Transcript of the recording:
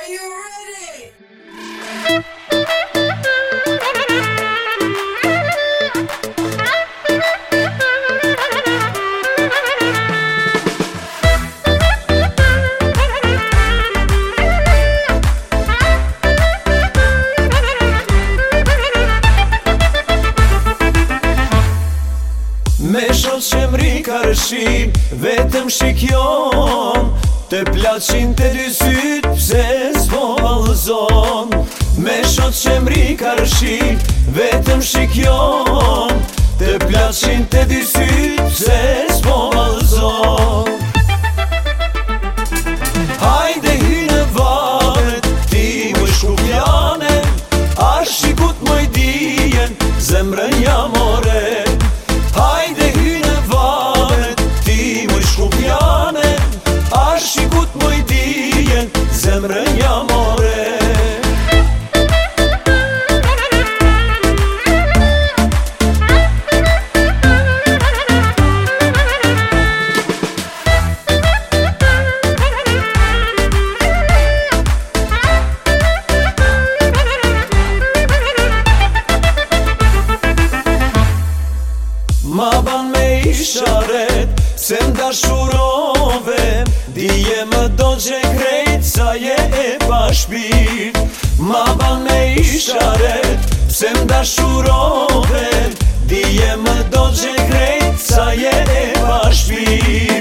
you ready? Me shot qemri karëshin, vetëm shikjon Te plaçin të dy syt, pse s'po vallëzon Me shot qemri karëshin, vetëm shikjon Te plaçin të dy syt, pse s'po vallëzon Hajde hy në varet, ti më shkupjane Arë shikut më i dijen, zemrën jam ore Hajde hy në varet, ti më shkupjane A shikut më i dijen, zemrën jam ore Ma ban me isharet, se m'dashurove Dije më do gje krejt, sa je e pashpir Ma ban me isharet, se m'dashurove Dije më do gje krejt, sa je e pashpir